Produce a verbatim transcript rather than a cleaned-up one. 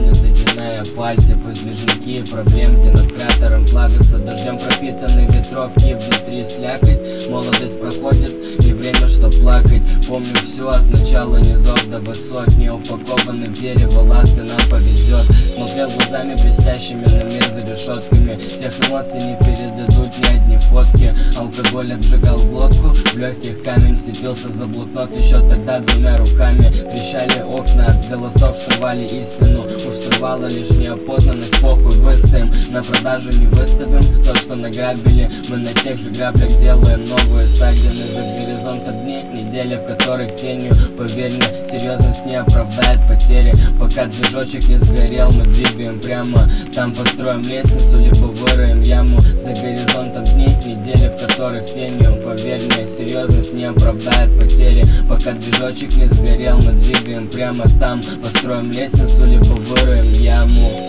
не загиная пальцы. Пусть движники и проблемки над кратером плавятся, дождем пропитанные ветровки, внутри слякоть. Молодость проходит, не время, что плакать. Помню все от начала низов до высот, не упакованы в дерево ласты, нам повезет. Смотрел глазами блестящими на мир за решетками, тех эмоций не передадут ни одни фотки. Алкоголь обжигал глотку, в легких камень вцепился за блокнот. Еще тогда двумя руками трещали окна, от голосов штурвали истину. У штурвала лишь неопознанность, похуй выстоим, на продажу не выставим то, что награбили. Мы на тех же граблях делаем новые ссадины. За горизонтом дни, недели, в которых тенью, поверь мне, серьезность не оправдает потери. Пока движочек не сгорел, мы двигаем прямо, там построим лестницу, либо выроем яму. За горизонтом дни, недели, в которых тенью, поверь мне, серьезность не оправдает потери. Пока движочек не сгорел, мы двигаем прямо, там построим лестницу, либо выроем яму.